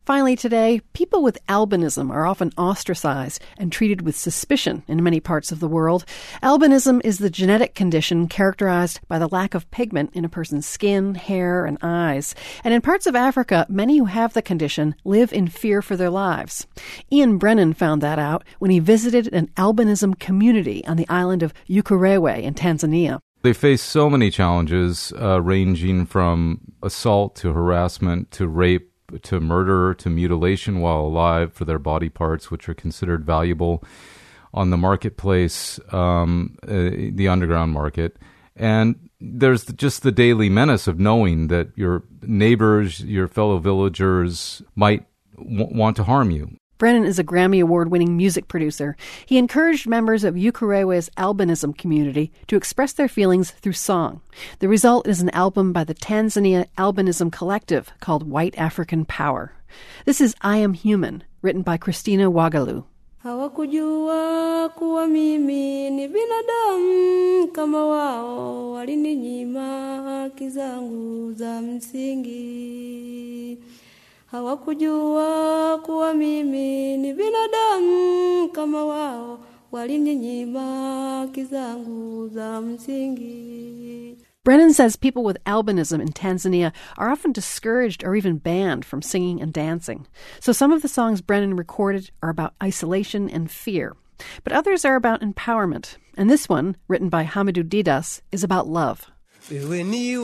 Finally today, people with albinism are often ostracized and treated with suspicion in many parts of the world. Albinism is the genetic condition characterized by the lack of pigment in a person's skin, hair, and eyes. And in parts of Africa, many who have the condition live in fear for their lives. Ian Brennan found that out when he visited an albinism community on the island of Ukerewe in Tanzania. They face so many challenges, ranging from assault to harassment to rape, to murder, to mutilation while alive for their body parts, which are considered valuable on the marketplace, the underground market. And there's just the daily menace of knowing that your neighbors, your fellow villagers might want to harm you. Brennan is a Grammy Award-winning music producer. He encouraged members of Ukerewe's albinism community to express their feelings through song. The result is an album by the Tanzania Albinism Collective called White African Power. This is I Am Human, written by Christina Wagalu. Hawakujua kuwa mimi ni binadamu kama wao, walininyima haki zangu za msingi. Hawakujua kuwa mimi ni binadamu kama wao, walininyima haki zangu za msingi. Brennan says people with albinism in Tanzania are often discouraged or even banned from singing and dancing. So some of the songs Brennan recorded are about isolation and fear, but others are about empowerment. And this one, written by Hamidou Didas, is about love. Wewe ni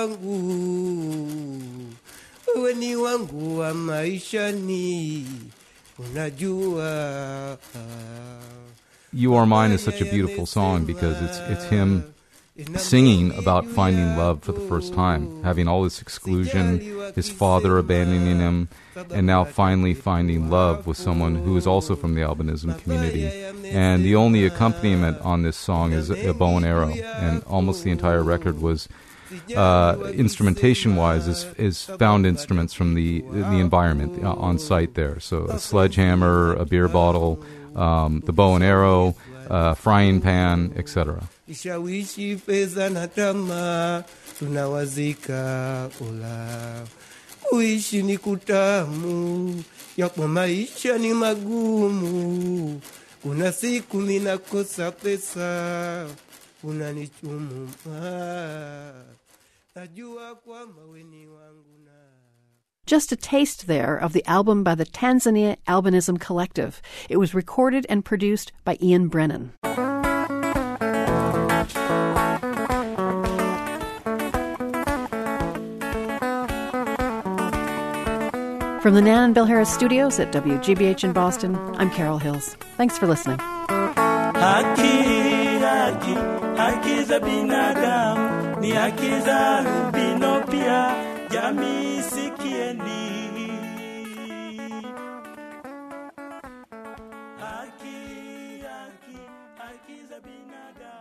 wangu wa maisha ni unajua. You Are Mine is such a beautiful song because it's him singing about finding love for the first time, having all this exclusion, his father abandoning him, and now finally finding love with someone who is also from the albinism community. And the only accompaniment on this song is a bow and arrow, and almost the entire record was instrumentation-wise is found instruments from the environment on site there. So a sledgehammer, a beer bottle, the bow and arrow, frying pan, etc. Ishawishi pesa na tamaa tunawazika ula. Kuishi ni kutamu, yapo maisha ni magumu. Kuna siku minakosa pesa, unanichumu. Najua kwamba wewe ni wangu na. Just a taste there of the album by the Tanzania Albinism Collective. It was recorded and produced by Ian Brennan. From the Nan and Bill Harris studios at WGBH in Boston, I'm Carol Hills. Thanks for listening. Haki za binadamu ni haki za albino pia, jamii sikieni. Haki za binadamu.